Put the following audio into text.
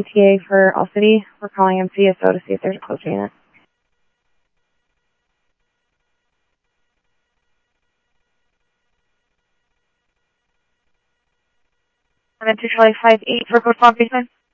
ETA for All City. We're calling MCSO to see if there's a closure unit. And then 2 Charlie 58 for code 5 baseline.